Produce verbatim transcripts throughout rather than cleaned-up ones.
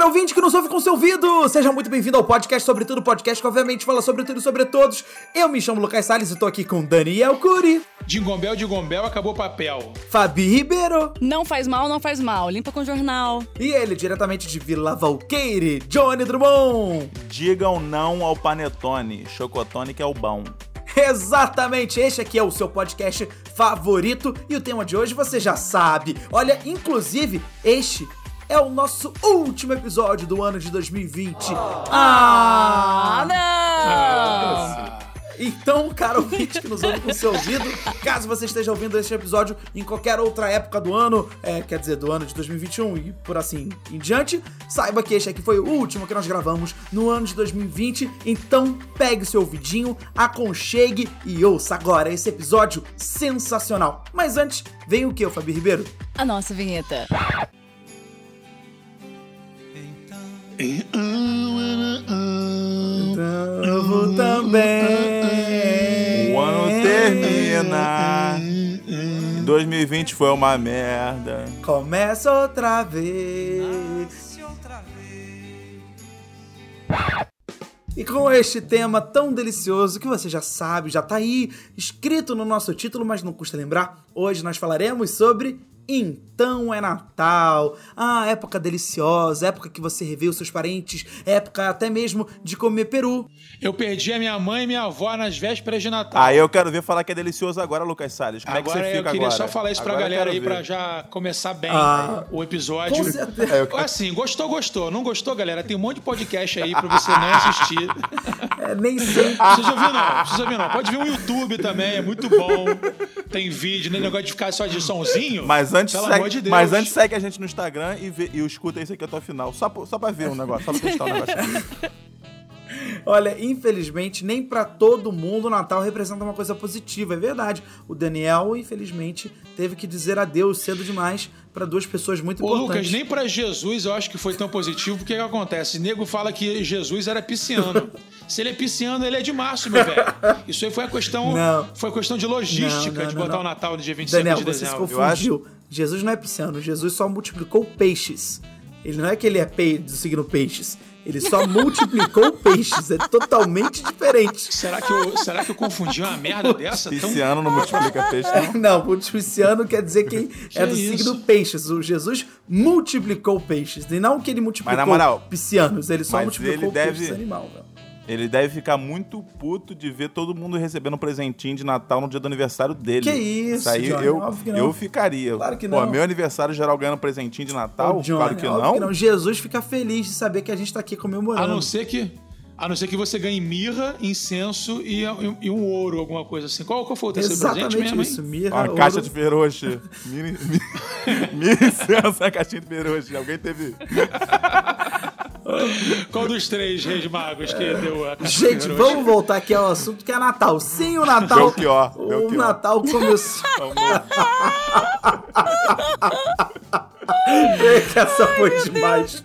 caro ouvinte que nos ouve com seu ouvido! Seja muito bem-vindo ao podcast Sobre Tudo, podcast que obviamente fala sobre tudo e sobre todos. Eu me chamo Lucas Salles e tô aqui com Daniel Cury. Dingombel, Dingombel, acabou o papel. Fabi Ribeiro. Não faz mal, não faz mal. Limpa com jornal. E ele, diretamente de Vila Valqueire, Johnny Drummond. Digam não ao panetone, chocotone que é o bom. Exatamente, este aqui é o seu podcast favorito e o tema de hoje você já sabe. Olha, inclusive, este é o nosso último episódio do ano de dois mil e vinte. Ah, não! Ah, então, caro ouvinte que nos ouve com seu ouvido, caso você esteja ouvindo este episódio em qualquer outra época do ano, é, quer dizer, do ano de dois mil e vinte e um e por assim em diante, saiba que este aqui foi o último que nós gravamos no ano de dois mil e vinte, então pegue seu ouvidinho, aconchegue e ouça agora esse episódio sensacional. Mas antes, vem o que, Fabi Ribeiro? A nossa vinheta. Eu vou também. O ano termina. dois mil e vinte foi uma merda. Começa outra vez. E com este tema tão delicioso que você já sabe, já tá aí escrito no nosso título, mas não custa lembrar, hoje nós falaremos sobre Então é Natal. Ah, época deliciosa, época que você revê os seus parentes, época até mesmo de comer peru. Eu perdi a minha mãe e minha avó nas vésperas de Natal. Aí eu quero ver falar que é delicioso agora, Lucas Salles. Como agora é que você fica eu queria agora? só falar isso agora pra galera aí ver. pra já começar bem ah, o episódio. Com certeza. É, eu... Assim, gostou, gostou. Não gostou, galera? Tem um monte de podcast aí pra você não assistir. É, nem sei. Não precisa ouvir não, precisa ouvir não. Pode ver um YouTube também, é muito bom. Tem vídeo, nem negócio de ficar só de sonzinho. Mas antes, pelo segue, amor de Deus. mas antes segue a gente no Instagram e, vê, e escuta isso aqui até o final. Só, só pra ver um negócio, só pra testar um negócio. Olha, infelizmente, nem pra todo mundo o Natal representa uma coisa positiva, é verdade. O Daniel, infelizmente, teve que dizer adeus cedo demais pra duas pessoas muito Ô, importantes. Lucas, nem pra Jesus eu acho que foi tão positivo, porque o que acontece? O nego fala que Jesus era pisciano. Se ele é pisciano, ele é de março, meu velho. Isso aí foi a questão, não. foi questão de logística, não, não, de não, botar não. o Natal no dia vinte e cinco Daniel, de você se dezembro. confundiu. Jesus não é pisciano, Jesus só multiplicou peixes. Ele não é que ele é pe... do signo peixes. Ele só multiplicou peixes. É totalmente diferente. Será que eu, será que eu confundi uma merda dessa? Pisciano não multiplica peixe, não? Não, multipliciano quer dizer quem que é do isso? signo peixes. O Jesus multiplicou peixes. E não que ele multiplicou Mas, na moral, piscianos. Ele só mas multiplicou ele deve- peixes animal, velho. Ele deve ficar muito puto de ver todo mundo recebendo um presentinho de Natal no dia do aniversário dele. Que isso, aí Johnny, eu, óbvio que não. eu ficaria. Claro que Pô, não. meu aniversário geral ganhando presentinho de Natal? Ô, Johnny, claro que óbvio não. que não. Jesus fica feliz de saber que a gente tá aqui comemorando. A não ser que, a não ser que você ganhe mirra, incenso e, e, e um ouro, alguma coisa assim. Qual, qual foi o terceiro Exatamente presente mesmo, isso. hein? Mirra, Uma ouro. caixa de feroche. Mini, mini, mini licença, a caixinha de feroche. Alguém teve... Qual dos três reis magos que deu a caixa Gente, de feroz? vamos voltar aqui ao assunto que é Natal. Sim, o Natal... Belchior, O Belchior. Natal começou... Essa foi demais.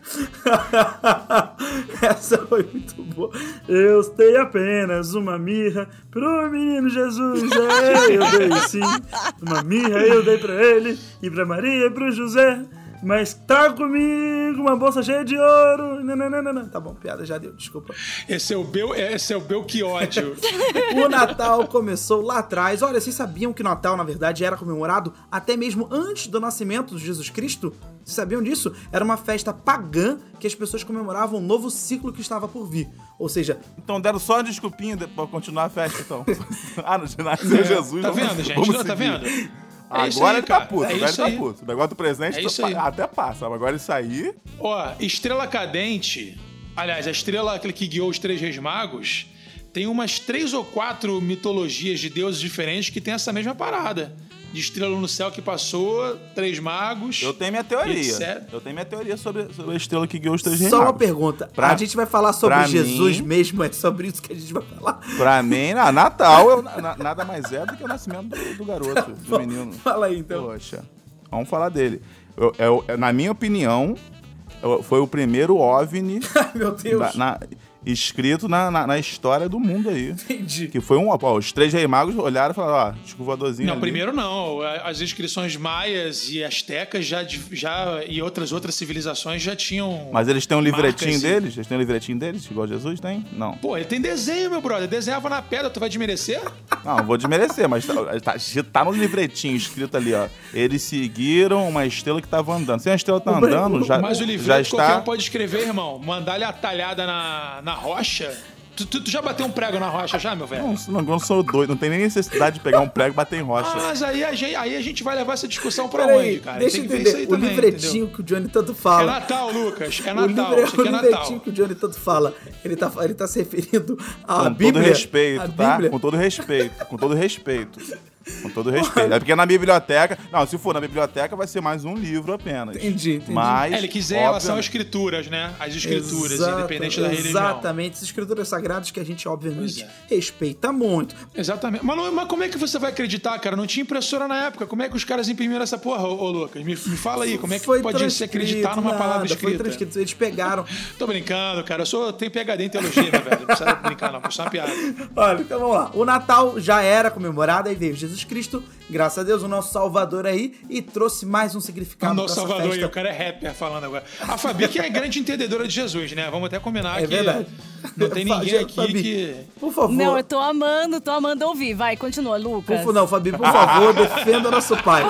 Essa foi muito boa. Eu dei apenas uma mirra pro menino Jesus. É, eu dei sim. Uma mirra eu dei pra ele e pra Maria e pro José. Mas traga comigo uma bolsa cheia de ouro. Não, não, não, não, não. Tá bom, piada já deu, desculpa. Esse é o Bel, esse é o Belchiódio. O Natal começou lá atrás. Olha, vocês sabiam que o Natal, na verdade, era comemorado até mesmo antes do nascimento de Jesus Cristo? Vocês sabiam disso? Era uma festa pagã que as pessoas comemoravam um novo ciclo que estava por vir. Ou seja... Então deram só uma desculpinha pra continuar a festa, então. Ah, no nasceu Jesus. Tá vamos- vendo, gente? vamos Não, tá seguir. vendo? É Agora isso aí, ele tá cara. puto, É agora ele isso tá aí. puto. O negócio do presente É isso tá- aí. até passa, mas agora isso aí... Ó, Estrela Cadente, aliás, a estrela aquele que guiou os três reis magos, tem umas três ou quatro mitologias de deuses diferentes que tem essa mesma parada. De estrela no céu que passou, três magos... Eu tenho minha teoria. etcétera. Eu tenho minha teoria sobre, sobre a estrela que guiou os três reis Só uma magos. pergunta. Pra- a gente vai falar sobre pra Jesus mim- mesmo? É sobre isso que a gente vai falar? Pra mim, na- Natal eu- na- nada mais é do que o nascimento do, do garoto, do menino. Fala aí, então. Poxa, vamos falar dele. Eu- eu- na minha opinião, eu- foi o primeiro OVNI... Meu Deus. da- na- escrito na, na, na história do mundo aí. Entendi. Que foi um... Ó, os três reis magos olharam e falaram, ó, disco voadorzinho Não, ali. primeiro não. As inscrições maias e astecas já, já, e outras outras civilizações já tinham. Mas eles têm um livretinho marcas e- deles? Eles têm um livretinho deles, igual Jesus tem? Não. Pô, ele tem desenho, meu brother. Desenhava na pedra, tu vai desmerecer? Não, não vou desmerecer, mas tá, tá, tá no livretinho escrito ali, ó. Eles seguiram uma estrela que tava andando. Se a estrela tá andando, já, Mas o já livreto qualquer está... um pode escrever, irmão. Mandar ele a talhada na, na rocha. Tu, tu, tu já bateu um prego na rocha já, meu velho? Não, não, eu não sou doido, não tem nem necessidade de pegar um prego e bater em rocha. Ah, mas aí a, gente, aí a gente vai levar essa discussão pra Peraí, onde, cara? deixa Tem eu que ver entender. isso aí O também, livretinho entendeu? que o Johnny tanto É fala. Natal, Lucas. É O, Natal. livre, Isso aqui o é livretinho Natal. que o Johnny tanto fala, ele tá, ele tá se referindo à Com Bíblia. todo respeito, a tá? Bíblia. Com todo respeito, com todo respeito. Com todo respeito. É porque na biblioteca... Não, se for na biblioteca, vai ser mais um livro apenas. Entendi, entendi. Mas, É, ele quiser em relação às obviamente, escrituras, né? As escrituras, Exata- independente da religião. Exatamente, as escrituras sagradas que a gente, obviamente, Pois respeita muito. Exatamente. Mas, não- mas como é que você vai acreditar, cara? Não tinha impressora na época. Como é que os caras imprimiram essa porra, ô, ô Lucas? Me, me fala aí, como é que Foi pode se acreditar transcrito, numa palavra nada, Foi escrita? transcrito, eles pegaram. Tô brincando, cara. Eu sou, tenho P H D em teologia, meu velho. Não precisa brincar, não. Isso é uma piada. Olha, então vamos lá. O Natal já era comemorado, aí veio Jesus Cristo, graças a Deus, o nosso Salvador aí, e trouxe mais um significado O pra nosso essa Salvador aí, festa. o cara é rapper falando agora. A Fabi que é grande entendedora de Jesus, né? Vamos até combinar É que verdade. não tem ninguém aqui Fabi, que... Por favor. Não, eu tô amando, tô amando ouvir. Vai, continua, Lucas. Por, não, Fabi, por favor, defenda nosso pai.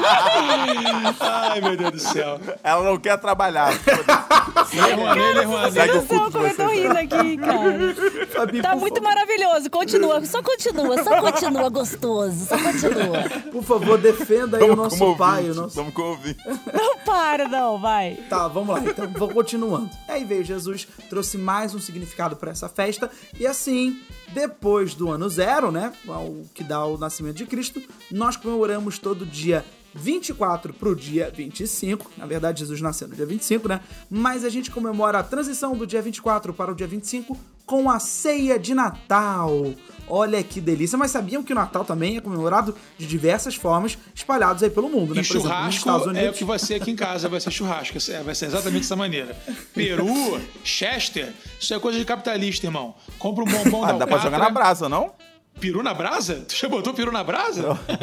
Ai, meu Deus do céu. ela não quer trabalhar. Irmã dele, irmã Segue dele. o Meu Deus do céu, culto como eu tô vocês. rindo aqui, cara. Fabi, Tá por muito favor, maravilhoso. Continua, só continua, só continua gostoso, só continua. por favor, defenda aí o Vamos nosso como pai. O ouvinte, nosso... Vamos como ouvinte. Não para, não, vai. Tá, vamos lá, então vou continuando. Aí veio Jesus, trouxe mais um significado pra essa festa, e assim, depois do ano zero, né, o que dá o nascimento de Cristo, nós comemoramos todo dia vinte e quatro pro dia vinte e cinco, na verdade Jesus nasceu no dia vinte e cinco, né, mas a gente comemora a transição do dia vinte e quatro para o dia vinte e cinco com a ceia de Natal. Olha que delícia, mas sabiam que o Natal também é comemorado de diversas formas, espalhados aí pelo mundo, né? E Por exemplo, nos churrasco Estados é o Unidos. que vai ser aqui em casa, vai ser churrasco. É, vai ser exatamente dessa maneira. Peru, Chester, isso é coisa de capitalista, irmão. Compra um bombom Ah, da dá pra jogar na Alcatra. brasa, não? Peru na brasa? Tu já botou peru na brasa?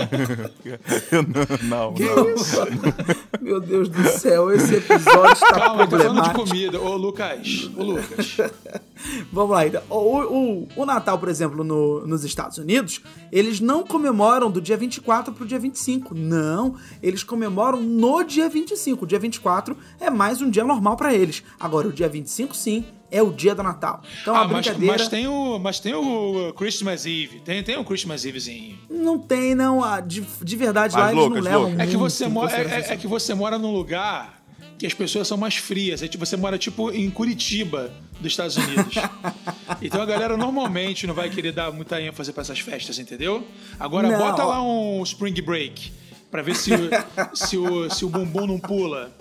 não, não. Que isso? Meu Deus do céu, esse episódio está Calma, tô falando de problemático. comida. Ô, Lucas, ô, Lucas. Vamos lá, então. O, o, o Natal, por exemplo, no- nos Estados Unidos, eles não comemoram do dia vinte e quatro pro dia vinte e cinco. Não, eles comemoram no dia vinte e cinco. O dia vinte e quatro é mais um dia normal pra eles. Agora, o dia vinte e cinco, sim, é o dia do Natal. Então, a Ah, mas, brincadeira... mas tem o, mas tem o Christmas Eve. Tem, tem o Christmas Evezinho. Não tem, não. Ah, De, de verdade, Mas, lá eles Lucas, não levam Lucas. É que, muito você em mora, é, consideração. é- é que você mora num lugar que as pessoas são mais frias. É tipo, você mora, tipo, em Curitiba, dos Estados Unidos. Então a galera normalmente não vai querer dar muita ênfase pra essas festas, entendeu? Agora, Não. bota lá um Spring Break pra ver se, o- se, o, se o bumbum não pula.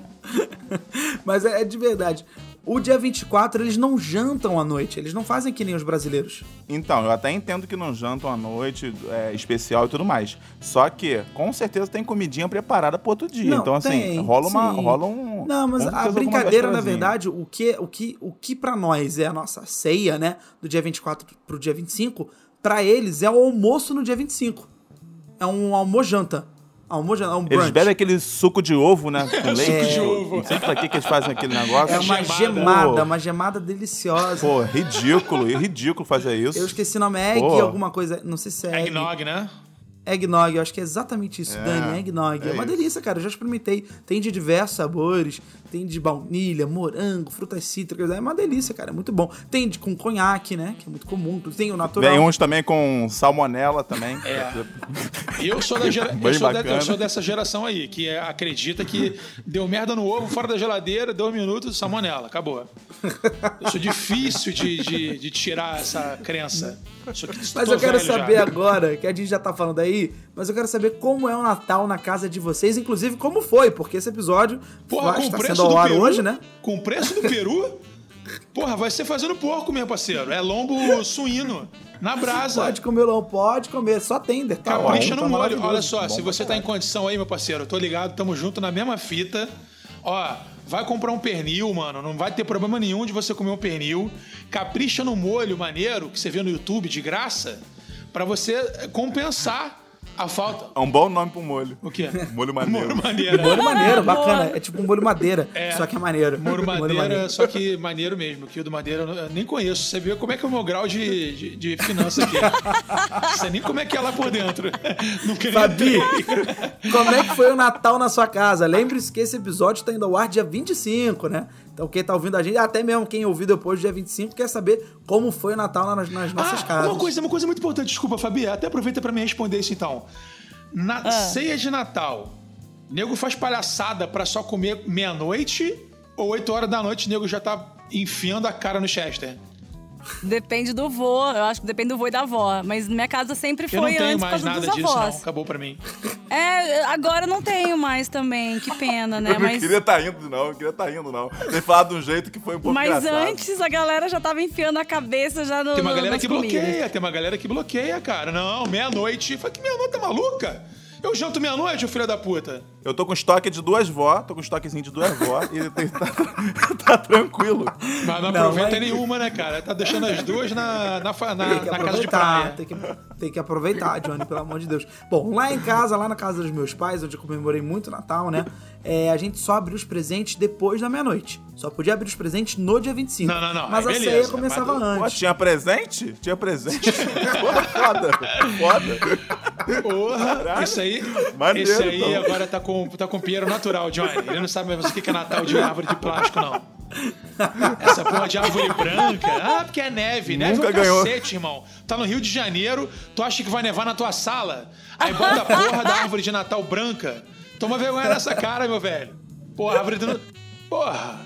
Mas é, é de verdade. O dia vinte e quatro, eles não jantam à noite. Eles não fazem que nem os brasileiros. Então, eu até entendo que não jantam à noite, é, especial e tudo mais. Só que, com certeza, tem comidinha preparada pro outro dia. Não, então, assim, tem, rola, uma, sim. rola um... Não, mas com a certeza alguma brincadeira, na vésperazinha. verdade, o que, o que, o que pra nós é a nossa ceia, né? Do dia vinte e quatro pro dia vinte e cinco, pra eles é o almoço no dia vinte e cinco. É um almojanta. Almojanta, é um brunch. Eles bebem aquele suco de ovo, né? Com leite. Suco de ovo. Não sei pra que, que eles fazem aquele negócio. É uma gemada. gemada, Pô. uma gemada deliciosa. Pô, ridículo. ridículo fazer isso. Eu esqueci o nome, é egg, Pô. alguma coisa, não sei se é egg. Eggnog, né? Eggnog, eu acho que é exatamente isso, É, Dani, eggnog. É, é uma isso. delícia, cara, eu já experimentei. Tem de diversos sabores, tem de baunilha, morango, frutas cítricas, é uma delícia, cara, é muito bom. Tem de, com conhaque, né, que é muito comum, tem o natural. Vem uns também com salmonela também. É. Eu sou, da gera... Bem eu, sou da- bacana. eu sou dessa geração aí, que é- acredita que deu merda no ovo, fora da geladeira, dois minutos, salmonela, acabou. Eu sou difícil de, de, de tirar essa crença. Sou, Mas tô eu quero velho saber já. agora, que a gente já tá falando aí, mas eu quero saber como é o Natal na casa de vocês, inclusive como foi, porque esse episódio Porra, vai com o estar preço sendo ao do ar Peru, hoje, né? Com o preço do Peru, porra, vai ser fazendo porco, meu parceiro. É lombo suíno, na brasa. Pode comer, não pode comer, só tender, tá Capricha ótimo, no tá molho. maravilhoso. Olha só, Bom se pra você tá em caralho. condição aí, meu parceiro, eu tô ligado, tamo junto na mesma fita. Ó, vai comprar um pernil, mano. Não vai ter problema nenhum de você comer um pernil. Capricha no molho maneiro que você vê no YouTube de graça pra você compensar a falta. É um bom nome pro molho. O quê? Molho maneiro. Molho maneiro. Molho maneiro, bacana. É tipo um molho madeira, É. só que é maneiro. Molho madeira, maneiro. só que maneiro mesmo. Que o do madeira eu eu nem conheço. Você vê como é que é o meu grau de, de, de finança aqui. Você nem como é que é lá por dentro. Não queria Fabi, ter. como é que foi o Natal na sua casa? Lembre-se que esse episódio tá indo ao ar dia vinte e cinco, né? Então quem tá ouvindo a gente, até mesmo quem ouviu depois do dia vinte e cinco, quer saber como foi o Natal nas, nas nossas Ah, casas. uma coisa, uma coisa muito importante. Desculpa, Fabi. Até aproveita pra me responder isso então. Na Ah. ceia de Natal, nego faz palhaçada pra só comer meia-noite ou oito horas da noite o nego já tá enfiando a cara no Chester? Depende do vô, eu acho que depende do vô e da avó. Mas minha casa sempre Eu não foi tenho antes por mais causa nada dos disso, avós. não. Acabou pra mim. É, agora eu não tenho mais também, que pena, né? Eu não Mas, queria estar indo, não. Eu queria estar indo, não. Tem falado de um jeito que foi um pouco mas engraçado. antes a galera já tava enfiando a cabeça já no Tem uma no- galera nas que comidas. bloqueia, tem uma galera que bloqueia, cara. Não, meia-noite. Fala que meia-noite tá maluca? Eu janto meia-noite, ô filho da puta. Eu tô com estoque de duas vó, tô com estoquezinho de duas vó e tem- tá, tá tranquilo. Mas não Não, aproveita mas- nenhuma, né, cara? Tá deixando as duas na, na, fa- na- Tem que na casa de aproveitar, praia. tem que, tem que aproveitar, Johnny, pelo amor de Deus. Bom, lá em casa, lá na casa dos meus pais, onde eu comemorei muito Natal, né? É, a gente só abriu os presentes depois da meia-noite. Só podia abrir os presentes no dia vinte e cinco. Não, não, não, Mas aí a beleza, ceia começava mas- Pô, antes. tinha presente? Tinha presente? Porra, foda. Foda. Porra, Caralho. isso aí, Maneiro, esse aí então. agora tá com, tá com pinheiro natural, Johnny. Ele não sabe mais o que que é Natal de árvore de plástico, não. Essa porra de árvore branca. Ah, porque é neve. Neve Nunca é um ganhou. cacete, irmão. Tá no Rio de Janeiro, tu acha que vai nevar na tua sala? Aí bota a porra da árvore de Natal branca. Toma vergonha nessa cara, meu velho. Porra, árvore de... Porra.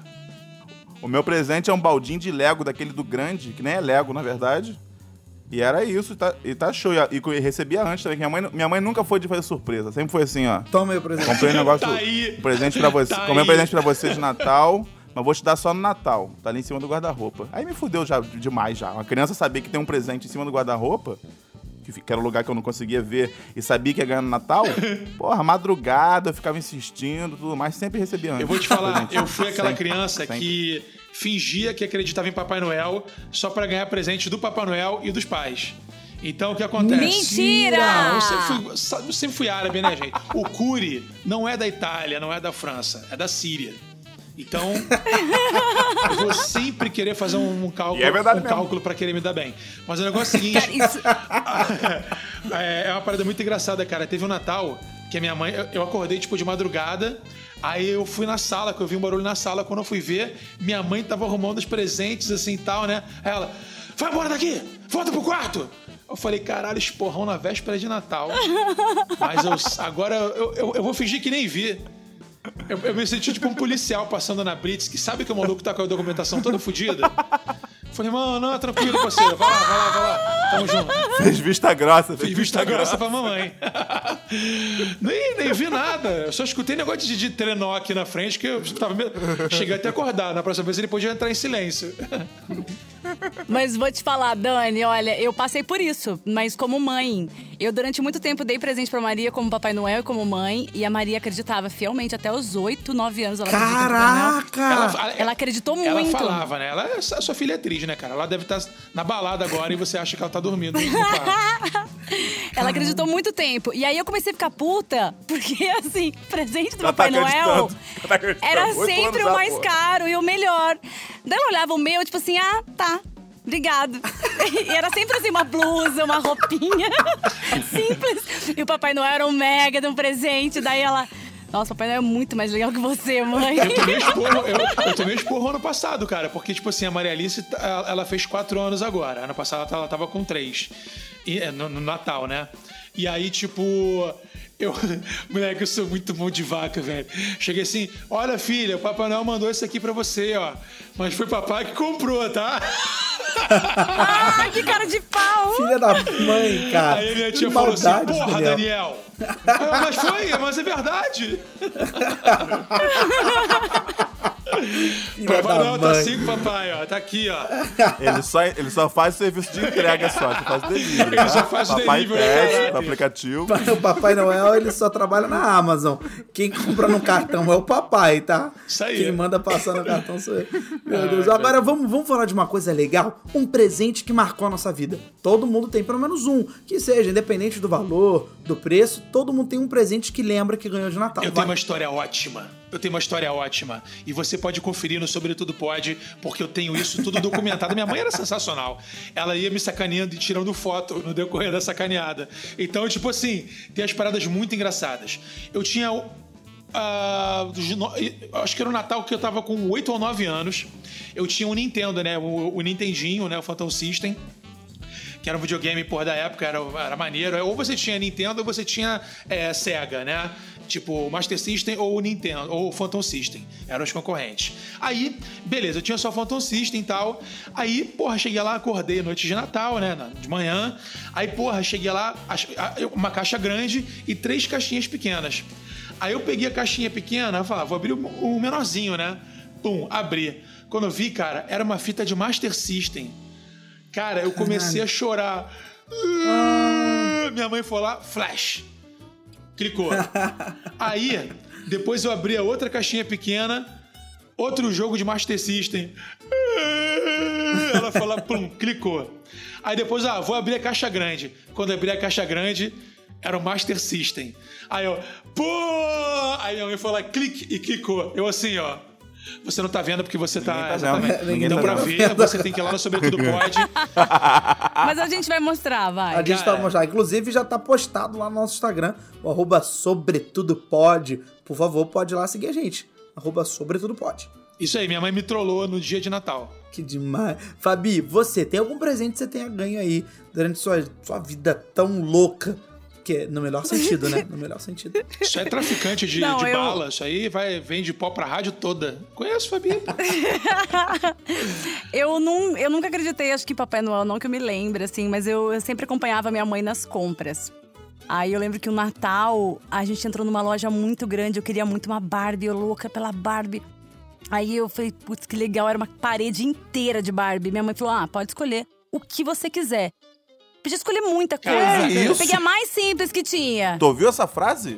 O meu presente é um baldinho de Lego, daquele do grande, que nem é Lego, na verdade. E era isso, e tá, e tá show. E, e recebia antes também, que minha mãe, minha mãe nunca foi de fazer surpresa. Sempre foi assim, ó. Toma aí o presente. Comprei um negócio, Tá aí. um presente pra você. Tá comprei um aí. presente pra você de Natal, mas vou te dar só no Natal. Tá ali em cima do guarda-roupa. Aí me fudeu já demais já. Uma criança saber que tem um presente em cima do guarda-roupa, que era o lugar que eu não conseguia ver, e sabia que ia ganhar no Natal, porra, madrugada, eu ficava insistindo, tudo mais, sempre recebia antes. Eu vou te falar, Presente. eu fui aquela Sempre, criança sempre. que fingia que acreditava em Papai Noel só pra ganhar presente do Papai Noel e dos pais. Então, o que acontece? Mentira! Não, eu sempre fui, sabe, eu sempre fui árabe, né, gente? O Curi não é da Itália, não é da França, é da Síria. Então, eu vou sempre querer fazer um cálculo, E é verdade um mesmo. cálculo pra querer me dar bem. Mas o negócio é o seguinte... Cara, isso- é, é uma parada muito engraçada, cara. Teve um Natal que a minha mãe... Eu, eu acordei, tipo, de madrugada. Aí eu fui na sala, que eu vi um barulho na sala. Quando eu fui ver, minha mãe tava arrumando os presentes, assim, e tal, né? Aí ela... Vai embora daqui! Volta pro quarto! Eu falei, caralho, esporrão na véspera de Natal. Mas eu, agora eu, eu, eu vou fingir que nem vi. Eu, eu me senti tipo um policial passando na Blitz, que sabe que o maluco tá com a documentação toda fodida. Falei, mano, não, tranquilo, parceiro. Vai lá, vai lá, vai lá. Tamo junto. Fez vista grossa. Fiz vista grossa pra mamãe. nem, nem vi nada. Eu só escutei negócio de, de trenó aqui na frente que eu tava meio... Cheguei até a acordar. Na próxima vez ele podia entrar em silêncio. Mas vou te falar, Dani, olha, eu passei por isso, mas como mãe. Eu, durante muito tempo, dei presente pra Maria como Papai Noel e como mãe, e a Maria acreditava fielmente até os oito, nove anos. Ela acredita no Papai Noel. Caraca! Ela acreditou Ela muito. falava, né? Ela, a sua filha é atriz, né, cara? Ela deve estar na balada agora e você acha que ela tá dormindo no quarto. Ela acreditou muito tempo. E aí eu comecei a ficar puta, porque assim, presente do Ela Papai tá Noel acreditando. Ela tá acreditando. era Oito sempre anos o já, mais pô. caro e o melhor. Daí ela olhava o meu, tipo assim, ah, tá. Obrigado. E era sempre assim, uma blusa, uma roupinha simples. E o Papai Noel era um mega de um presente. Daí ela... Nossa, o Papai Noel é muito mais legal que você, mãe. Eu tomei esporro, eu, eu tomei esporro ano passado, cara. Porque, tipo assim, a Maria Alice, ela ela fez quatro anos agora. Ano passado ela tava com três. E, é, no, no Natal, né? E aí, tipo... Eu, moleque, eu sou muito mão de vaca, velho. Cheguei assim, olha, filha, o Papai Noel mandou isso aqui pra você, ó. Mas foi papai que comprou, tá? Ah, que cara de pau! Filha da mãe, cara. Aí minha tia Que falou assim, maldade, porra, Daniel. Daniel. Eu, mas foi, mas é verdade. Papai Noel tá assim, papai, ó. Tá aqui, ó. Ele só, ele só faz serviço de entrega só, ele faz delivery. Ele só faz papai delivery, pede cara. no aplicativo. O Papai Noel, ele só trabalha na Amazon. Quem compra no cartão é o papai, tá? Isso aí. Quem manda passar no cartão sou eu. Meu Deus. Agora vamos, vamos falar de uma coisa legal. Um presente que marcou a nossa vida. Todo mundo tem pelo menos um. Que seja, independente do valor, do preço, todo mundo tem um presente que lembra que ganhou de Natal. Eu Vai. tenho uma história ótima. Eu tenho uma história ótima. E você pode conferir no Sobretudo Pode, porque eu tenho isso tudo documentado. Minha mãe era sensacional. Ela ia me sacaneando e tirando foto no decorrer da sacaneada. Então, tipo assim, tem as paradas muito engraçadas. Eu tinha... Uh, acho que era o Natal que eu tava com oito ou nove anos. Eu tinha um Nintendo, né? O, o Nintendinho, né? O Phantom System. Que era um videogame, porra, da época, era, era maneiro. Ou você tinha Nintendo ou você tinha é, Sega, né? Tipo, Master System ou Nintendo, ou Phantom System. Eram os concorrentes. Aí, beleza, eu tinha só Phantom System e tal. Aí, porra, cheguei lá, acordei noite de Natal, né? De manhã. Aí, porra, cheguei lá, uma caixa grande e três caixinhas pequenas. Aí eu peguei a caixinha pequena e falei, ah, vou abrir o menorzinho, né? Pum, abri. Quando eu vi, cara, era uma fita de Master System. Cara, eu comecei a chorar. Ah. Minha mãe foi lá, flash. Clicou. Aí, depois eu abri a outra caixinha pequena, outro jogo de Master System. Ela foi lá, pum, clicou. Aí depois, ah, vou abrir a caixa grande. Quando eu abri a caixa grande, era o Master System. Aí eu, pô! Aí minha mãe foi lá, clique e clicou. Eu assim, ó. Você não tá vendo porque você tá... tá exatamente. Ninguém Então, tá pra vendo. ver, você tem que ir lá no Sobretudo Pode. Mas a gente vai mostrar, vai. A gente Cara. tá mostrando. Inclusive, já tá postado lá no nosso Instagram, o arroba sobretudopod. Por favor, pode ir lá seguir a gente. Arroba sobretudopod. Isso aí, minha mãe me trollou no dia de Natal. Que demais. Fabi, você tem algum presente que você tenha ganho aí durante sua, sua vida tão louca? Que é no melhor sentido, né? No melhor sentido. Isso é traficante de, Não, de eu- bala. Isso aí vai, vem de pó pra rádio toda. Conheço, Fabi. eu, não, eu nunca acreditei, acho que Papai Noel, não que eu me lembre, assim, mas eu, eu sempre acompanhava minha mãe nas compras. Aí eu lembro que o Natal, a gente entrou numa loja muito grande, eu queria muito uma Barbie, eu louca pela Barbie. Aí eu falei, putz, que legal, era uma parede inteira de Barbie. Minha mãe falou, ah, pode escolher o que você quiser. Podia escolher muita coisa. É Eu isso? peguei a mais simples que tinha. Tu ouviu essa frase?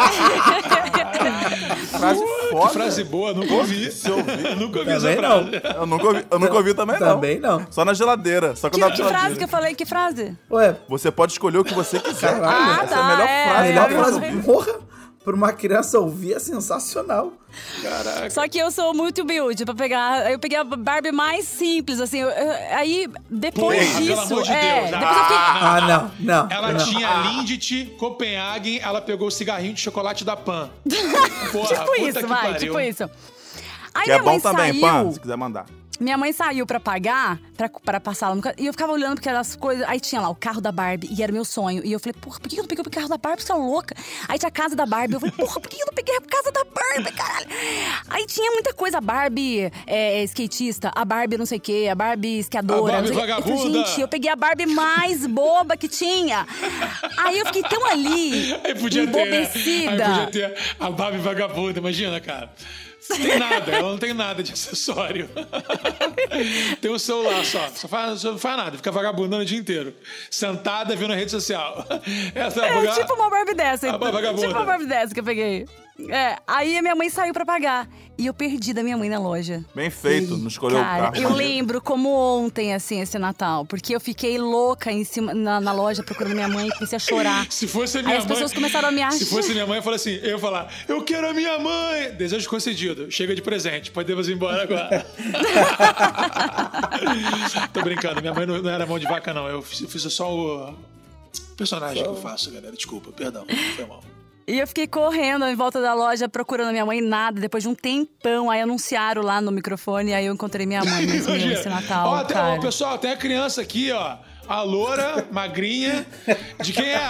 frase foda. Que frase boa, nunca ouvi. Se eu ouvi. Eu nunca ouvi essa Também frase. não. Eu nunca ouvi, eu nunca ouvi também, não. Também não. Só na geladeira. Só Que, quando que eu tava frase que eu falei? Que frase? Ué, Você pode escolher o que você quiser. Caralho. Essa é Ah, a melhor tá, é, a frase. melhor é, frase, é. porra, pra uma criança ouvir é sensacional. Caraca. Só que eu sou muito humilde pra pegar. Eu peguei a Barbie mais simples, assim. eu- eu- aí, depois Porra, disso. pelo amor de é, Deus. depois eu fiquei. Ah, não, não. Ela não. tinha Lindt, Copenhagen, ela pegou o cigarrinho de chocolate da Pan. Porra, Tipo puta isso, que vai, pariu. tipo isso. Aí Que é minha mãe bom também, saiu, Pan, se quiser mandar. Minha mãe saiu pra pagar, pra, pra passar lá no carro. E eu ficava olhando porque eram as coisas. Aí tinha lá o carro da Barbie, e era meu sonho. E eu falei, porra, por que eu não peguei o carro da Barbie? Você é louca. Aí tinha a casa da Barbie. Eu falei, porra, por que eu não peguei a casa da Barbie, caralho? Aí tinha muita coisa. A Barbie é, skatista, a Barbie não sei o quê, a Barbie esquiadora. A Barbie não sei o quê. Eu falei, vagabunda. gente, eu peguei a Barbie mais boba que tinha. Aí eu fiquei tão ali, Aí podia ter, né? embobecida. Aí podia ter a Barbie vagabunda, imagina, cara. Não tem nada, ela não tem nada de acessório. Tem um celular só, só faz, só não faz nada, fica vagabundando o dia inteiro. Sentada vendo a rede social. Essa É, vaga- tipo uma Barbie dessa. A vagabunda. Tipo uma Barbie dessa que eu peguei. É, aí a minha mãe saiu pra pagar. E eu perdi da minha mãe na loja. Bem feito, não escolheu Cara, o carro. eu lembro como ontem, assim, esse Natal. Porque eu fiquei louca em cima, na, na loja procurando minha mãe e comecei a chorar. Se fosse a minha Aí as mãe. pessoas começaram a me achar. Se fosse minha mãe, eu falei assim: eu ia falar, eu quero a minha mãe! Desejo concedido. Chega de presente. Podemos ir embora agora. Tô brincando, minha mãe não, não era mão de vaca, não. Eu fiz, eu fiz só o personagem que eu faço, galera. Desculpa, perdão. Foi mal. E eu fiquei correndo em volta da loja procurando a minha mãe, nada. Depois de um tempão, aí anunciaram lá no microfone. Aí eu encontrei minha mãe nesse, Imagina. esse Natal, Ó, tem- cara. ó, pessoal, tem a criança aqui, ó. A loura, magrinha. De quem é?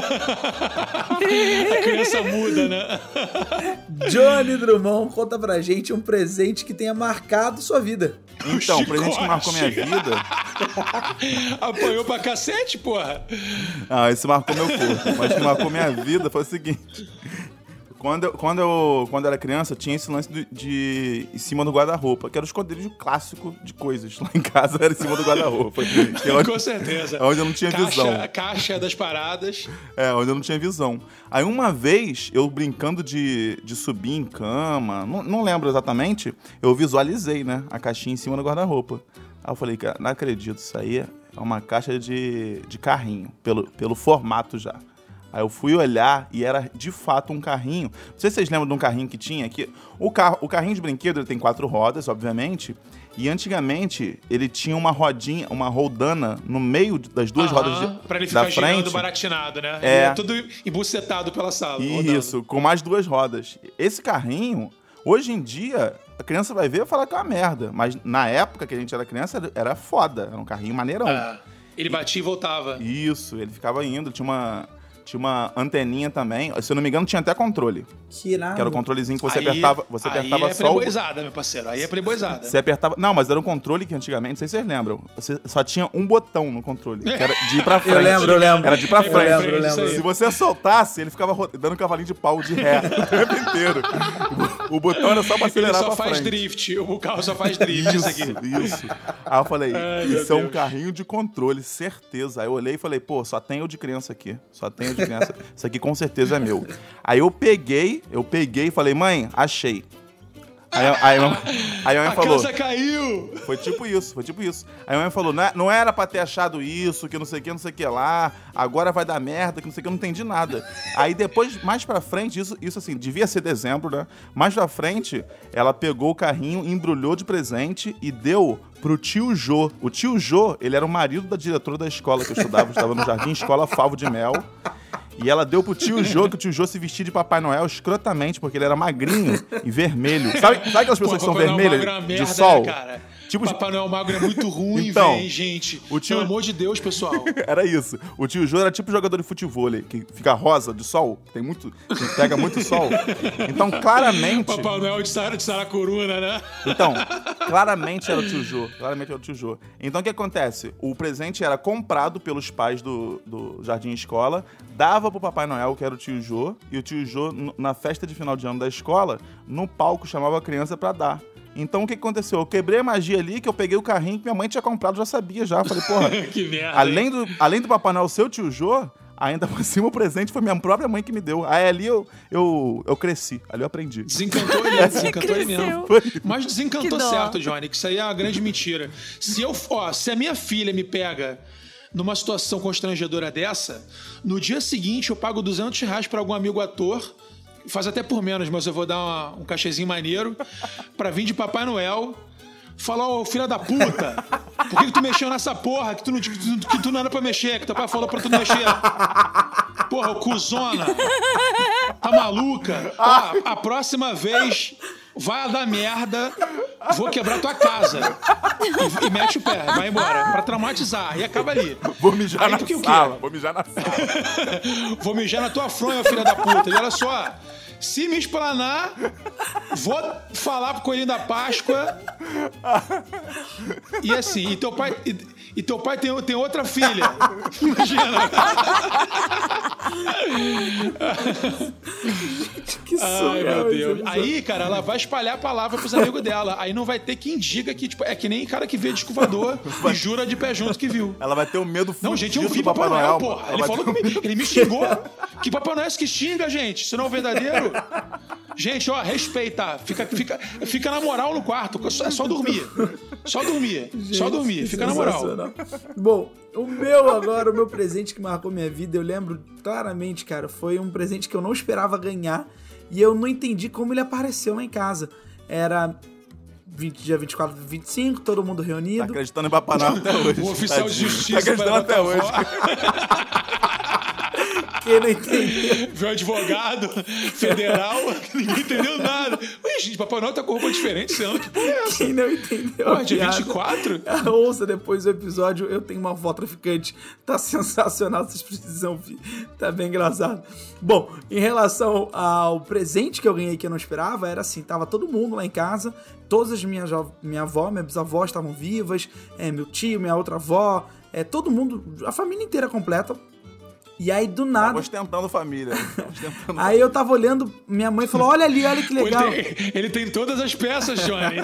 A criança muda, né? Johnny Drummond, conta pra gente um presente que tenha marcado sua vida. Então, o presente que chicote. marcou minha vida. Apanhou pra cacete, porra. Ah, esse marcou meu corpo. Mas o que marcou minha vida foi o seguinte. Quando eu, quando, eu, quando eu era criança, tinha esse lance de, de em cima do guarda-roupa, que era o esconderijo clássico de coisas. Lá em casa era em cima do guarda-roupa. Com certeza. Onde eu não tinha caixa, visão. A caixa das paradas. É, onde eu não tinha visão. Aí uma vez, eu brincando de, de subir em cama, não, não lembro exatamente, eu visualizei, né, a caixinha em cima do guarda-roupa. Aí eu falei, cara, não acredito, isso aí é uma caixa de, de carrinho, pelo, pelo formato já. Aí eu fui olhar e era de fato um carrinho. Não sei se vocês lembram de um carrinho que tinha aqui. O, carro, o carrinho de brinquedo ele tem quatro rodas, obviamente. E antigamente ele tinha uma rodinha, uma roldana no meio das duas Aham, rodas de, pra ele da ficar girando frente. baratinado, né? É. Ele é tudo embucetado pela sala. Isso, rodando. com mais duas rodas. Esse carrinho, hoje em dia, a criança vai ver e falar que é uma merda. Mas na época que a gente era criança, era- era foda. Era um carrinho maneirão. Ah, ele batia e voltava. Isso, ele ficava indo. Tinha uma, tinha uma anteninha também. Se eu não me engano, tinha até controle. Que irado. Que era o controlezinho que você Aí- apertava, você aí apertava é só o... playboyzada, meu parceiro. Aí é playboyzada. Você apertava... Não, mas era um controle que antigamente, não sei se vocês lembram, você só tinha um botão no controle, que era de ir pra frente. Eu lembro, eu lembro. Era de ir pra Eu frente. lembro, eu lembro. Se você soltasse, ele ficava ro- dando cavalinho de pau de ré o tempo inteiro. O botão era só pra Ele acelerar só pra faz frente. drift. O carro só faz drift, isso aqui. Isso. Aí eu falei, Ai, meu isso é um Deus. carrinho de controle, certeza. Aí eu olhei e falei, pô, só tem o de criança aqui. Só tem o de criança. Isso aqui com certeza é meu. Aí eu peguei, eu peguei e falei, mãe, achei. Aí, aí, aí, aí a mãe A falou... casa caiu! Foi tipo isso, foi tipo isso. Aí a mãe falou, não, é- não era pra ter achado isso, que não sei o que, não sei o que lá, agora vai dar merda, que não sei o que, eu não entendi nada. Aí depois, mais pra frente, isso, isso assim, devia ser dezembro, né? Mais pra frente, ela pegou o carrinho, embrulhou de presente e deu pro tio Jô. O tio Jô, ele era o marido da diretora da escola que eu estudava, eu estava no Jardim Escola Favo de Mel. E ela deu pro tio Jô, que o tio Jô se vestia de Papai Noel escrotamente, porque ele era magrinho e vermelho. Sabe, sabe aquelas pessoas que são Papai Noel vermelhas magro é uma de merda, sol? né, cara? Tipo, Papai Noel magro é muito ruim, Então, velho, gente. o tio- Pelo amor de Deus, pessoal. era isso. O tio Jô era tipo jogador de futebol, que fica rosa de sol, tem muito, que pega muito sol. Então, claramente... Papai Noel de, Sara, de Saracuruna, né? Então, claramente era o tio Jô. Claramente era o tio Jô. Então, o que acontece? O presente era comprado pelos pais do, do Jardim Escola, dava pro Papai Noel, que era o tio Jô, e o tio Jô, n- na festa de final de ano da escola, no palco, chamava a criança pra dar. Então, o que que aconteceu? Eu quebrei a magia ali, que eu peguei o carrinho que minha mãe tinha comprado, já sabia já. Falei, porra, Que merda. além do, além do Papai Noel ser o tio Jô, ainda por cima o presente foi minha própria mãe que me deu. Aí ali eu, eu, eu cresci, ali eu aprendi. Desencantou ele, desencantou ele mesmo. Cresceu. Mas desencantou Que dó. certo, Johnny, que isso aí é uma grande mentira. Se eu, ó, se a minha filha me pega numa situação constrangedora dessa, no dia seguinte eu pago duzentos reais pra algum amigo ator, faz até por menos, mas eu vou dar uma- um cachezinho maneiro, pra vir de Papai Noel, falar, ô filha da puta, por que, que tu mexeu nessa porra que tu, não, que, tu, que tu não era pra mexer, que teu pai falou pra tu não mexer? Porra, ô cuzona, tá maluca? Ó, a próxima vez vai dar merda, vou quebrar tua casa. E, e mete o pé, vai embora, pra traumatizar, e acaba ali. Vou mijar Aí, na porque o quê? sala, vou mijar na sala. Vou mijar na tua fronha, filha da puta. E olha só, se me explanar, vou falar pro Coelhinho da Páscoa. E assim, e teu pai, e, e teu pai tem, tem outra filha. Imagina. Que Ai, surreal meu esse Deus. episódio. Aí, cara, ela vai espalhar a palavra pros amigos dela. Aí não vai ter quem diga que, tipo, é que nem cara que vê disco voador e jura de pé junto que viu. Ela vai ter um medo fudido Não, gente, eu vi do Papai Noel, porra. Ela Ele vai falou ter um comigo, ele me xingou. Que Papai Noel é esse que xinga, gente? Isso não é o verdadeiro? Gente, ó, respeita. Fica, fica, fica na moral no quarto. É só dormir. Só dormir. Só dormir. Que Fica na moral. sensacional. Bom, o meu agora, o meu presente que marcou minha vida, eu lembro claramente, cara, foi um presente que eu não esperava ganhar e eu não entendi como ele apareceu lá em casa. Era vinte, dia vinte e quatro, vinte e cinco, todo mundo Tá reunido. acreditando em Papai Noel até hoje. O oficial de tadinho. justiça Tá acreditando vai até botar hoje. fora. Quem não entendeu? Viu um advogado federal, que ninguém entendeu nada. Ué, gente, Papai Noel tá com roupa diferente esse ano. Que porra é essa? Quem não entendeu? Pô, a dia piada? vinte e quatro? Ouça depois o episódio, eu tenho uma avó traficante. Tá sensacional, vocês precisam ver. Tá bem engraçado. Bom, em relação ao presente que eu ganhei que eu não esperava, era assim, tava todo mundo lá em casa, todas as minhas, minha avó, minha bisavó estavam vivas, é, meu tio, minha outra avó, é, todo mundo, a família inteira completa. E aí, do Tava nada... ostentando família. Tava ostentando Aí eu tava olhando, minha mãe falou, olha ali, olha que legal. Ele tem, ele tem todas as peças, Johnny.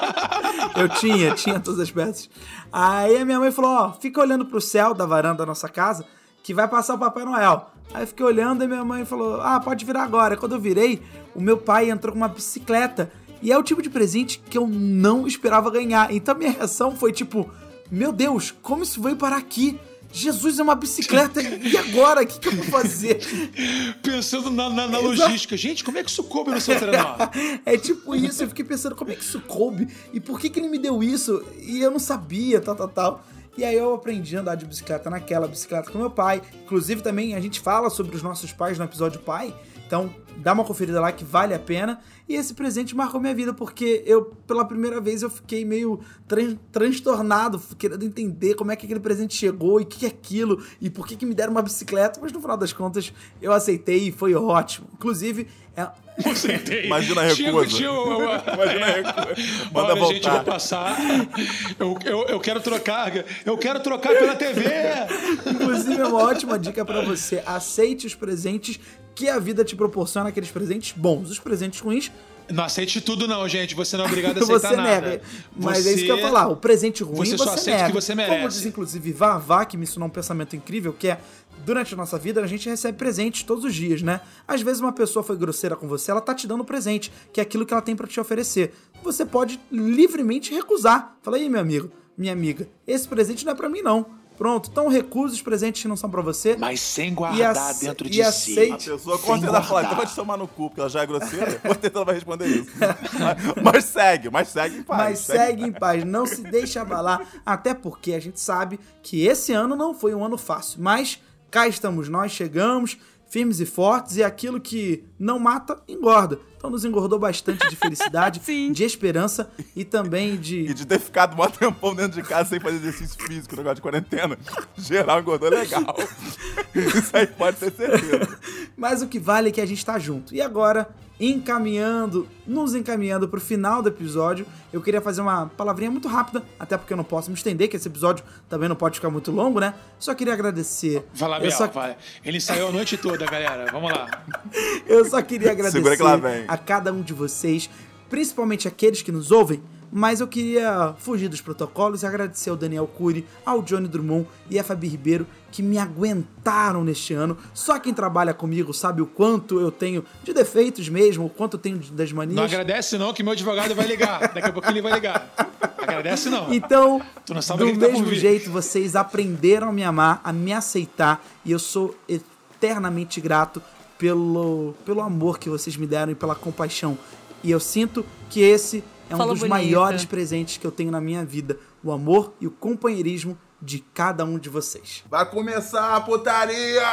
Eu tinha, tinha todas as peças. Aí a minha mãe falou, ó, fica olhando pro céu da varanda da nossa casa, que vai passar o Papai Noel. Aí eu fiquei olhando e minha mãe falou, ah, pode virar agora. Quando eu virei, o meu pai entrou com uma bicicleta. E é o tipo de presente que eu não esperava ganhar. Então minha reação foi tipo, meu Deus, como isso veio parar aqui? Jesus, é uma bicicleta, e agora? O que, que eu vou fazer? Pensando na, na, na logística. Gente, como é que isso coube no seu trenó? É tipo isso, eu fiquei pensando, como é que isso coube? E por que, que ele me deu isso? E eu não sabia, tal, tal, tal. E aí eu aprendi a andar de bicicleta naquela bicicleta com meu pai. Inclusive também a gente fala sobre os nossos pais no episódio Pai. Então dá uma conferida lá que vale a pena. E esse presente marcou minha vida porque eu, pela primeira vez, eu fiquei meio tran- transtornado, querendo entender como é que aquele presente chegou e o que, que é aquilo e por que, que me deram uma bicicleta. Mas no final das contas eu aceitei e foi ótimo. Inclusive... É... Aceitei. Imagina a recusa. Tinha, tinha, Imagina a recusa. Manda Olha, voltar. gente, eu vou passar. Eu, eu, eu quero trocar. Eu quero trocar pela T V. Inclusive, é uma ótima dica pra você. Aceite os presentes que a vida te proporciona, aqueles presentes bons. Os presentes ruins, Não aceite tudo não, gente. Você não é obrigado a aceitar você nada. nega. Mas Você- é isso que eu ia falar. O presente ruim você você, só aceita o nega. que você merece. Como diz, inclusive, Vavá, que me ensinou um pensamento incrível, que é, durante a nossa vida, a gente recebe presentes todos os dias, né? Às vezes uma pessoa foi grosseira com você, ela tá te dando presente, que é aquilo que ela tem pra te oferecer. Você pode livremente recusar. Fala aí, meu amigo, minha amiga, esse presente não é pra mim, não. Pronto, então recusa os presentes que não são pra você. Mas sem E guardar ace- dentro e de aceite- si. A pessoa, Sem com certeza, fala, guardar. então vai te tomar no cu, porque ela já é grosseira. Com certeza ela vai responder isso. mas, mas segue, mas segue em paz. Mas segue em paz, não se deixe abalar, até porque a gente sabe que esse ano não foi um ano fácil, mas cá estamos nós, chegamos, firmes e fortes, e aquilo que não mata, engorda. Então nos engordou bastante de felicidade, Sim. de esperança e também E de... de ter ficado um tempão dentro de casa sem fazer exercício físico, negócio de quarentena, geral engordou legal. Isso aí pode ter certeza. Mas o que vale é que a gente tá junto. E agora, encaminhando, nos encaminhando pro final do episódio, eu queria fazer uma palavrinha muito rápida, até porque eu não posso me estender, que esse episódio também não pode ficar muito longo, né? Só queria agradecer. Vai lá, eu Biel, só, vai. Ele ensaiou a noite toda, galera. Vamos lá. eu só queria agradecer Segura que lá vem. a cada um de vocês, principalmente aqueles que nos ouvem, mas eu queria fugir dos protocolos e agradecer ao Daniel Cury, ao Johnny Drummond e a Fabi Ribeiro, que me aguentaram neste ano. Só quem trabalha comigo sabe o quanto eu tenho de defeitos mesmo, o quanto eu tenho de- das manias. Não agradece não, que meu advogado vai ligar. Daqui a pouco ele vai ligar. Agradece não. Então, Tu não sabe do o que tá por mesmo vir. jeito, vocês aprenderam a me amar, a me aceitar, e eu sou eternamente grato pelo, pelo amor que vocês me deram e pela compaixão. E eu sinto que esse é um Falou dos bonito. maiores presentes que eu tenho na minha vida, o amor e o companheirismo de cada um de vocês. Vai começar a putaria!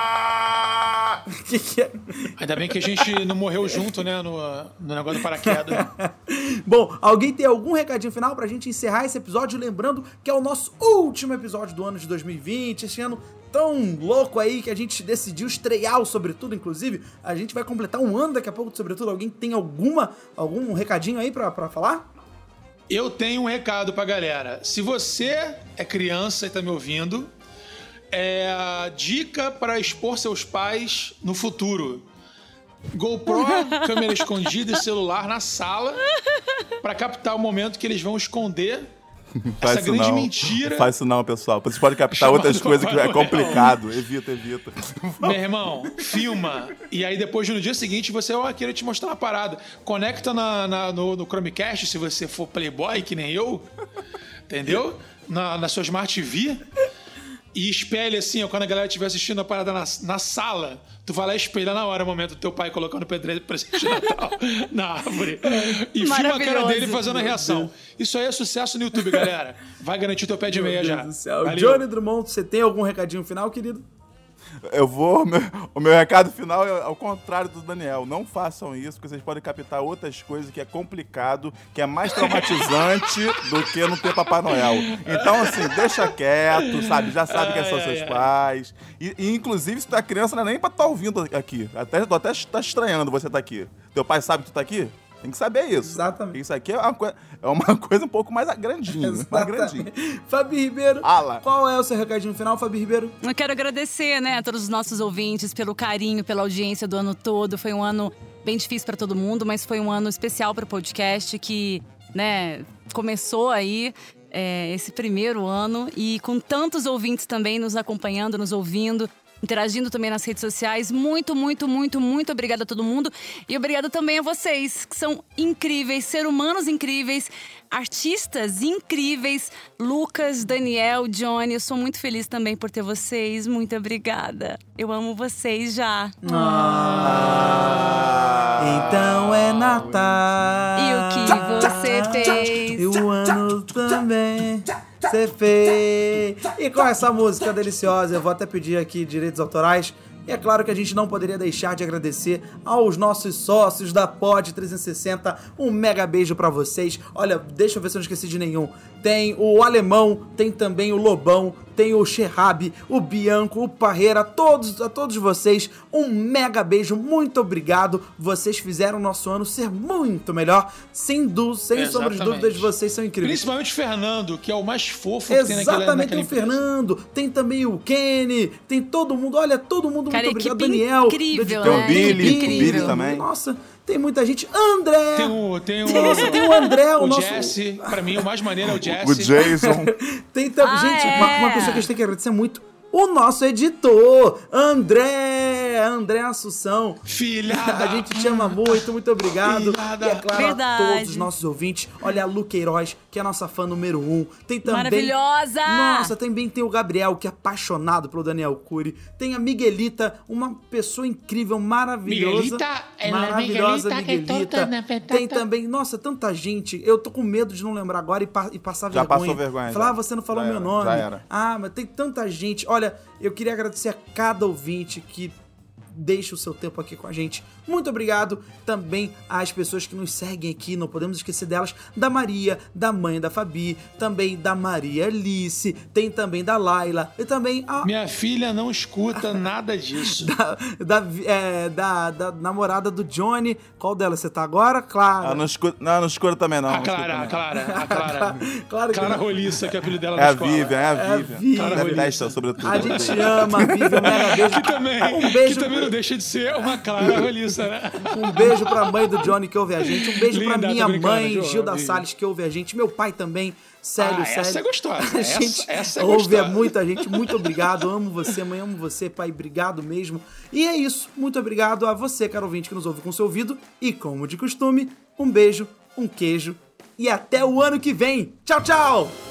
Que que é? Ainda bem que a gente não morreu junto, né, no, no negócio do paraquedas. Bom, alguém tem algum recadinho final pra gente encerrar esse episódio? Lembrando que é o nosso último episódio do ano de dois mil e vinte, esse ano tão louco aí que a gente decidiu estrear o Sobretudo, inclusive. A gente vai completar um ano daqui a pouco do Sobretudo. Alguém tem alguma, algum recadinho aí pra, pra falar? Eu tenho um recado pra galera. Se você é criança e tá me ouvindo, é a dica para expor seus pais no futuro. GoPro, câmera escondida e celular na sala pra captar o momento que eles vão esconder essa isso grande não. mentira. Não faz isso não, pessoal. Vocês podem captar Chamado outras coisas que é Papai Noel. complicado. Evita, evita. Meu irmão, filma. E aí depois no dia seguinte você vai querer te mostrar uma parada. Conecta na, na- no, no Chromecast, se você for playboy, que nem eu. Entendeu? Na, na sua Smart T V. E espelha assim, ó, quando a galera estiver assistindo a parada na, na sala, tu vai lá e espelha na hora o momento do teu pai colocando o pedre- presente de Natal na árvore. E filma a cara Maravilhoso. dele fazendo a reação. Isso aí é sucesso no YouTube, galera. Vai garantir teu pé de meia Meu já. Deus do céu. Valeu. Johnny Drummond, você tem algum recadinho final, querido? Eu vou. O meu, o meu recado final é ao contrário do Daniel. Não façam isso, porque vocês podem captar outras coisas que é complicado, que é mais traumatizante do que não ter Papai Noel. Então, assim, deixa quieto, sabe? Já sabe quem são Ai, seus ai, ai. pais. E, e, inclusive, se tu é criança, não é nem pra estar ouvindo aqui. Até, tô até tá estranhando você tá aqui. Teu pai sabe que tu tá aqui? Tem que saber isso. Exatamente. Isso aqui é uma, coi- é uma coisa um pouco mais grandinha. Mais grandinha. Fabi Ribeiro, Ala. qual é o seu recadinho final, Fabi Ribeiro? Eu quero agradecer, né, a todos os nossos ouvintes pelo carinho, pela audiência do ano todo. Foi um ano bem difícil para todo mundo, mas foi um ano especial para o podcast que, né, começou aí é, esse primeiro ano e com tantos ouvintes também nos acompanhando, nos ouvindo, interagindo também nas redes sociais. Muito, muito, muito, muito obrigada a todo mundo. E obrigada também a vocês, que são incríveis, seres humanos incríveis, artistas incríveis. Lucas, Daniel, Johnny, eu sou muito feliz também por ter vocês. Muito obrigada. Eu amo vocês já. Ah, então é Natal. E o que você fez? E o ano também você fez. E com essa música deliciosa, eu vou até pedir aqui direitos autorais. E é claro que a gente não poderia deixar de agradecer aos nossos sócios da Pod trezentos e sessenta. Um mega beijo pra vocês. Olha, deixa eu ver se eu não esqueci de nenhum. Tem o Alemão, tem também o Lobão, tem o Xerrabi, o Bianco, o Parreira, todos, a todos vocês, um mega beijo, muito obrigado. Vocês fizeram o nosso ano ser muito melhor. Sem dúvida, sem sombra de Exatamente. dúvidas, vocês são incríveis. Principalmente o Fernando, que é o mais fofo que tem naquela, Exatamente, naquela tem o Fernando, tem também o Kenny, tem todo mundo, olha, todo mundo, Cara, muito obrigado, equipe Daniel. incrível, do- né? Tem o Billy, Equipe o Billy incrível. também. Nossa, tem muita gente. André! Tem o, tem o, Nossa, tem o André, o, o nosso... Jesse. Pra mim, o mais maneiro é o Jesse. O Jason. Tem também, Ah, gente, é? uma, uma pessoa que a gente tem que agradecer muito, o nosso editor, André, André Assunção. Filha A da... gente te ama muito, muito obrigado. Filha da- E é claro, Verdade. a todos os nossos ouvintes. Olha a Lu Queiroz, que é a nossa fã número um. Tem também... Maravilhosa! Nossa, também tem o Gabriel, que é apaixonado pelo Daniel Cury. Tem a Miguelita, uma pessoa incrível, maravilhosa. Miguelita, ela é maravilhosa Miguelita, que é Miguelita. toda na petata. Tem também, nossa, tanta gente. Eu tô com medo de não lembrar agora e, pa- e passar Já vergonha. passou vergonha, Falar, já. ah, você não falou Já meu era, nome. já era. Ah, mas tem tanta gente. Olha, eu queria agradecer a cada ouvinte que deixa o seu tempo aqui com a gente. Muito obrigado também às pessoas que nos seguem aqui, não podemos esquecer delas, da Maria, da mãe da Fabi, também da Maria Alice, tem também da Laila, e também a Minha filha não escuta nada disso. da, da, é, da, da namorada do Johnny. Qual delas você tá agora? Clara. Ah, não escuta, não, não escuta também, não. A não escuta Clara, a também. Clara, a Clara. Claro que Clara não. Roliça, que é o apelido dela É na a escola. Vivian, é a É a Vivian. Vivian. Detesta, sobretudo. A gente ama, Vivi, um mega beijo. Que também, Um beijo, que também não deixa de ser uma Clara Roliça, né? um beijo pra mãe do Johnny que ouve a gente. Um beijo pra Linda, tô minha brincando, mãe, João, Gilda beijo. Salles, que ouve a gente. Meu pai também. Sério, Ah, sério. essa é gostosa. A Essa- gente essa é ouve gostosa. muita gente. Muito obrigado. Amo você, mãe. Amo você, pai. Obrigado mesmo. E é isso. Muito obrigado a você, caro ouvinte, que nos ouve com seu ouvido. E como de costume, um beijo, um queijo. E até o ano que vem. Tchau, tchau!